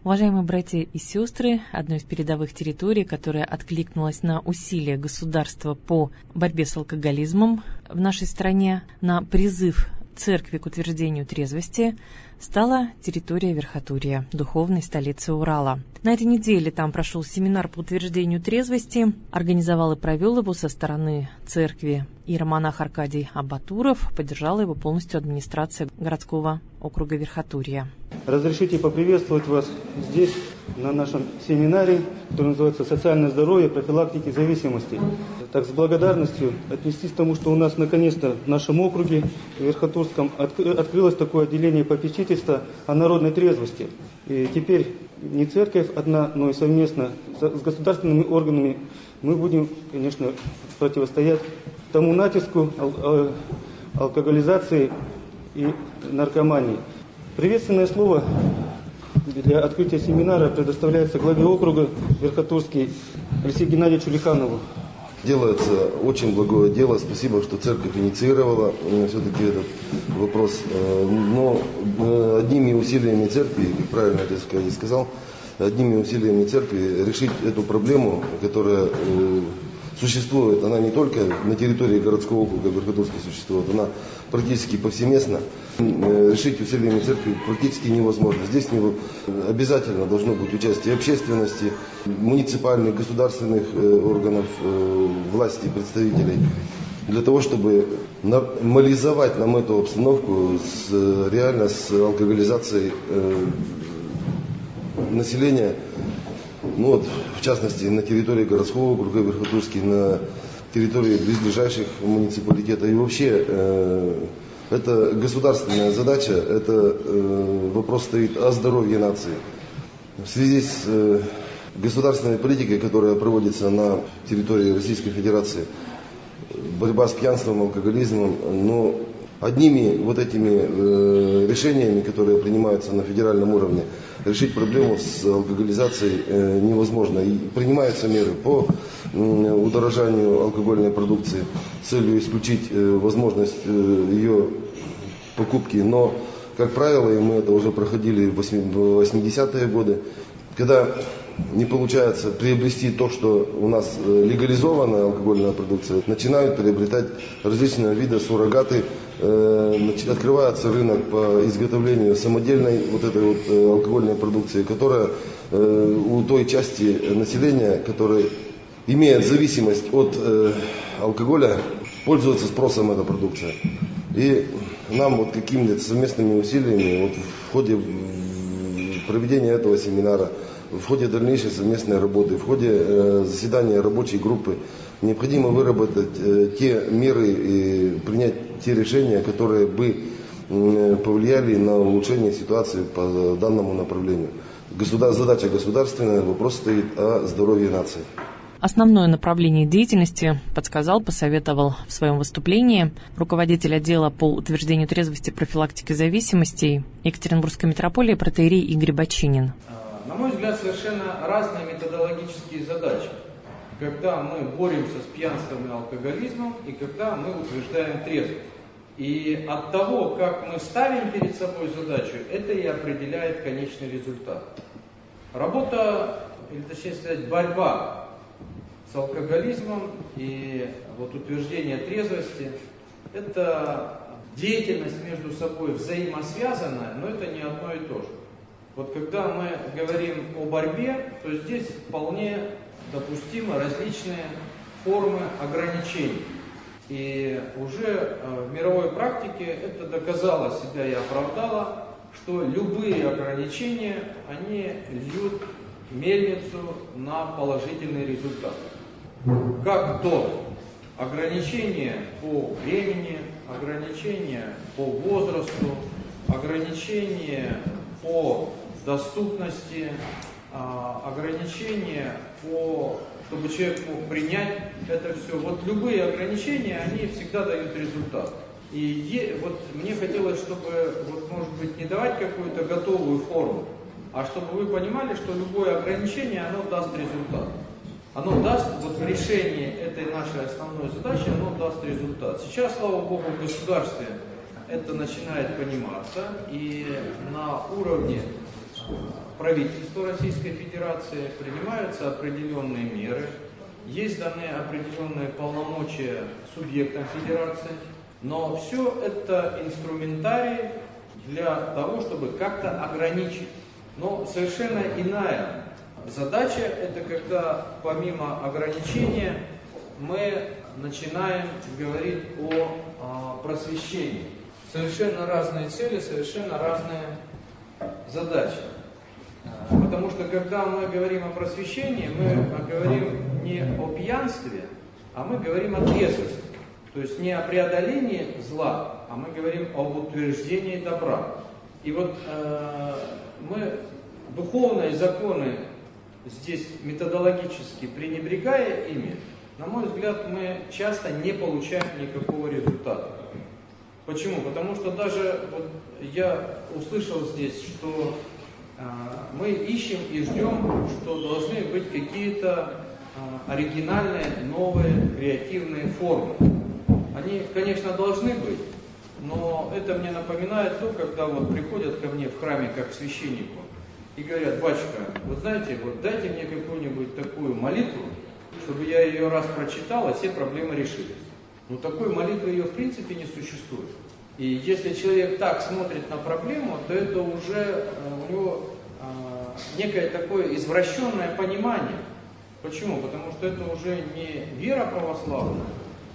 Уважаемые братья и сестры, одной из передовых территорий, которая откликнулась на усилия государства по борьбе с алкоголизмом в нашей стране, на призыв церкви к утверждению трезвости, стала территория Верхотурья, духовной столицы Урала. На этой неделе там прошел семинар по утверждению трезвости, организовал и провел его со стороны церкви иеромонах Аркадий Абатуров, поддержала его полностью администрация городского округа Верхотурья. Разрешите поприветствовать вас здесь, на нашем семинаре, который называется «Социальное здоровье, профилактики зависимости». Так, с благодарностью отнестись к тому, что у нас наконец-то в нашем округе Верхотурском открылось такое отделение попечительства о народной трезвости. И теперь не церковь одна, но и совместно с государственными органами мы будем, конечно, противостоять тому натиску алкоголизации и наркомании. Приветственное слово для открытия семинара предоставляется главе округа Верхотурский Алексею Геннадьевичу Лиханову. Делается очень благое дело. Спасибо, что церковь инициировала все-таки этот вопрос. Но одними усилиями церкви, как правильно отец Аркадий сказал, одними усилиями церкви решить эту проблему, которая существует, она не только на территории городского округа Верхотурский существует, она практически повсеместно. Решить усилиями церкви практически невозможно. Здесь обязательно должно быть участие общественности, муниципальных, государственных органов власти, представителей, для того, чтобы нормализовать нам эту обстановку реально с алкоголизацией населения. В частности, на территории городского округа Верхотурский, на территории ближайших муниципалитетов. И вообще, это государственная задача, это вопрос стоит о здоровье нации. В связи с государственной политикой, которая проводится на территории Российской Федерации, борьба с пьянством, алкоголизмом, но одними вот этими решениями, которые принимаются на федеральном уровне, решить проблему с алкоголизацией невозможно. И принимаются меры по удорожанию алкогольной продукции с целью исключить возможность ее покупки. Но, как правило, и мы это уже проходили в 80-е годы, когда не получается приобрести то, что у нас легализованная алкогольная продукция, начинают приобретать различные виды суррогаты, открывается рынок по изготовлению самодельной вот этой вот алкогольной продукции, которая у той части населения, которая имеет зависимость от алкоголя, пользуется спросом эта продукция. И нам вот какими-то совместными усилиями вот в ходе проведения этого семинара, в ходе дальнейшей совместной работы, в ходе заседания рабочей группы необходимо выработать те меры и принять те решения, которые бы повлияли на улучшение ситуации по данному направлению. Задача государственная, вопрос стоит о здоровье нации. Основное направление деятельности подсказал, посоветовал в своем выступлении руководитель отдела по утверждению трезвости и профилактики зависимостей Екатеринбургской митрополии протоиерей Игорь Бочинин. На мой взгляд, совершенно разные методологические задачи. Когда мы боремся с пьянством и алкоголизмом, и когда мы утверждаем трезвость. И от того, как мы ставим перед собой задачу, это и определяет конечный результат. Работа, или точнее сказать, борьба с алкоголизмом и вот утверждение трезвости – это деятельность между собой взаимосвязанная, но это не одно и то же. Вот когда мы говорим о борьбе, то здесь вполне допустимы различные формы ограничений. И уже в мировой практике это доказало себя и оправдало, что любые ограничения, они льют мельницу на положительный результат. Как то ограничения по времени, ограничения по возрасту, ограничения по доступности, ограничения по, чтобы человек мог принять это все. Вот любые ограничения, они всегда дают результат. И вот мне хотелось, чтобы, вот, может быть, не давать какую-то готовую форму, а чтобы вы понимали, что любое ограничение, оно даст результат. Оно даст, вот решение этой нашей основной задачи, оно даст результат. Сейчас, слава Богу, в государстве это начинает пониматься, и на уровне правительство Российской Федерации, принимаются определенные меры, есть даны определенные полномочия субъектам Федерации, но все это инструментарий для того, чтобы как-то ограничить. Но совершенно иная задача – это когда помимо ограничения мы начинаем говорить о просвещении. Совершенно разные цели, совершенно разные задачи. Потому что когда мы говорим о просвещении, мы говорим не о пьянстве, а мы говорим о трезвости. То есть не о преодолении зла, а мы говорим об утверждении добра. И вот мы духовные законы здесь методологически пренебрегая ими, на мой взгляд, мы часто не получаем никакого результата. Почему? Потому что даже вот я услышал здесь, что мы ищем и ждем, что должны быть какие-то оригинальные, новые, креативные формы. Они, конечно, должны быть, но это мне напоминает то, когда вот приходят ко мне в храме как к священнику и говорят: батюшка, вот знаете, вот дайте мне какую-нибудь такую молитву, чтобы я ее раз прочитал, а все проблемы решились. Но такой молитвы ее в принципе не существует. И если человек так смотрит на проблему, то это уже у него некое такое извращенное понимание. Почему? Потому что это уже не вера православная,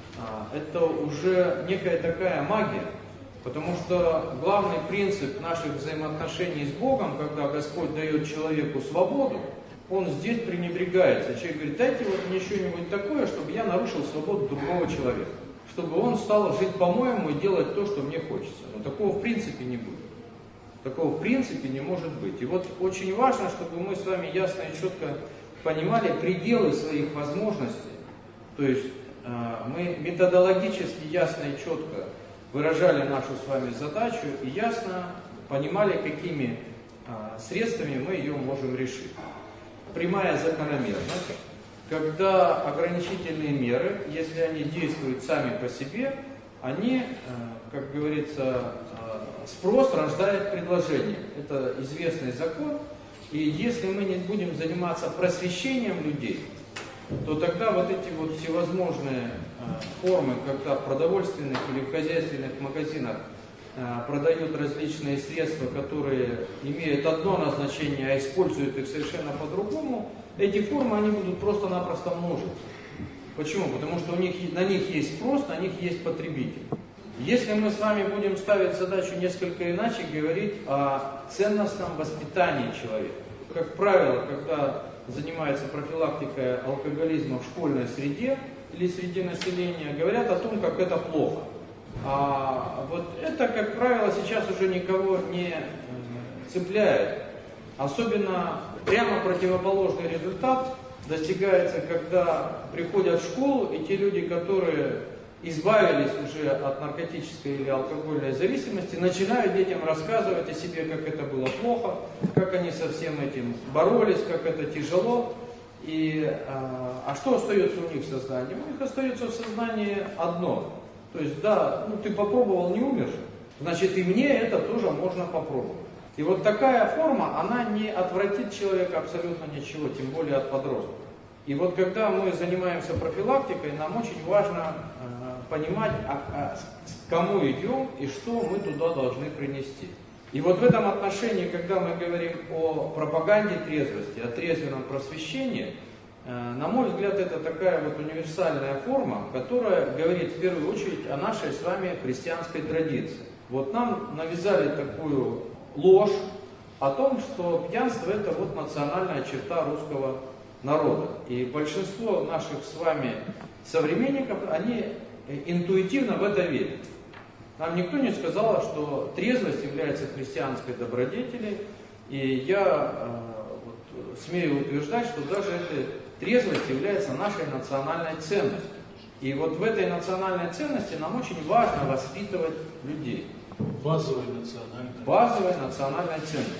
это уже некая такая магия. Потому что главный принцип наших взаимоотношений с Богом, когда Господь дает человеку свободу, он здесь пренебрегается. Человек говорит: дайте вот мне что-нибудь такое, чтобы я нарушил свободу другого человека. Чтобы он стал жить по-моему и делать то, что мне хочется. Но такого в принципе не будет. Такого в принципе не может быть. И вот очень важно, чтобы мы с вами ясно и четко понимали пределы своих возможностей. То есть мы методологически ясно и четко выражали нашу с вами задачу и ясно понимали, какими средствами мы ее можем решить. Прямая закономерность, когда ограничительные меры, если они действуют сами по себе, они, как говорится, спрос рождает предложение. Это известный закон. И если мы не будем заниматься просвещением людей, то тогда вот эти вот всевозможные формы, когда в продовольственных или в хозяйственных магазинах продают различные средства, которые имеют одно назначение, а используют их совершенно по-другому, эти формы, они будут просто-напросто множиться. Почему? Потому что на них есть спрос, на них есть потребитель. Если мы с вами будем ставить задачу несколько иначе, говорить о ценностном воспитании человека. Как правило, когда занимается профилактикой алкоголизма в школьной среде или среди населения, говорят о том, как это плохо. А вот это, как правило, сейчас уже никого не цепляет. Особенно прямо противоположный результат достигается, когда приходят в школу, и те люди, которые избавились уже от наркотической или алкогольной зависимости, начинают детям рассказывать о себе, как это было плохо, как они со всем этим боролись, как это тяжело. А что остается у них в сознании? У них остается в сознании одно. То есть, да, ты попробовал, не умер, значит и мне это тоже можно попробовать. И вот такая форма, она не отвратит человека абсолютно ничего, тем более от подростков. И вот когда мы занимаемся профилактикой, нам очень важно понимать, к кому идем и что мы туда должны принести. И вот в этом отношении, когда мы говорим о пропаганде трезвости, о трезвенном просвещении, на мой взгляд, это такая вот универсальная форма, которая говорит в первую очередь о нашей с вами христианской традиции. Вот нам навязали такую ложь о том, что пьянство — это вот национальная черта русского народа. И большинство наших с вами современников, они интуитивно в это верят. Нам никто не сказал, что трезвость является христианской добродетелью, и я смею утверждать, что даже эта трезвость является нашей национальной ценностью. И вот в этой национальной ценности нам очень важно воспитывать людей. Базовая национальная ценность.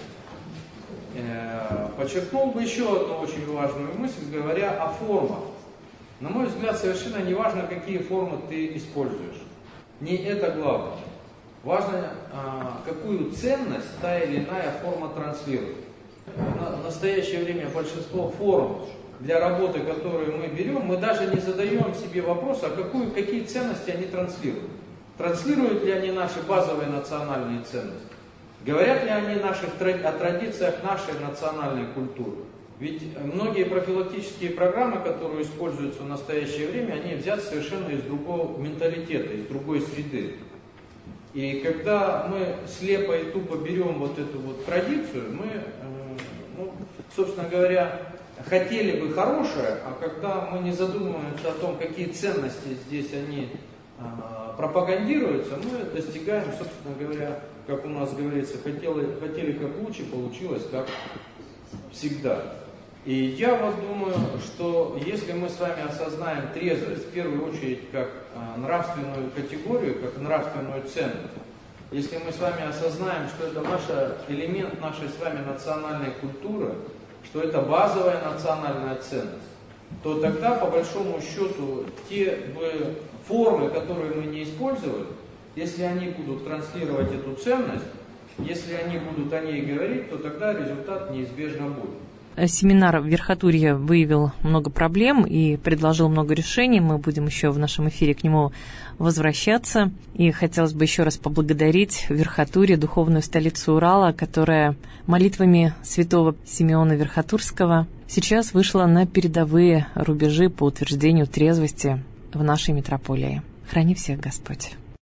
Подчеркнул бы еще одну очень важную мысль, говоря о формах. На мой взгляд, совершенно не важно, какие формы ты используешь. Не это главное. Важно, какую ценность та или иная форма транслирует. В настоящее время большинство форм для работы, которые мы берем, мы даже не задаем себе вопрос, а какие ценности они транслируют. Транслируют ли они наши базовые национальные ценности? Говорят ли они о традициях нашей национальной культуры? Ведь многие профилактические программы, которые используются в настоящее время, они взяты совершенно из другого менталитета, из другой среды. И когда мы слепо и тупо берем вот эту вот традицию, мы, собственно говоря, хотели бы хорошее, а когда мы не задумываемся о том, какие ценности здесь они пропагандируются, мы достигаем, собственно говоря, как у нас говорится, хотели как лучше, получилось как всегда. И я вот думаю, что если мы с вами осознаем трезвость, в первую очередь, как нравственную категорию, как нравственную ценность, если мы с вами осознаем, что это элемент нашей с вами национальной культуры, что это базовая национальная ценность, то тогда, по большому счету, те формы, которые мы не использовали, если они будут транслировать эту ценность, если они будут о ней говорить, то тогда результат неизбежно будет. Семинар Верхотурья выявил много проблем и предложил много решений. Мы будем еще в нашем эфире к нему возвращаться. И хотелось бы еще раз поблагодарить Верхотурье, духовную столицу Урала, которая молитвами святого Симеона Верхотурского сейчас вышла на передовые рубежи по утверждению трезвости в нашей метрополии. Храни всех Господь.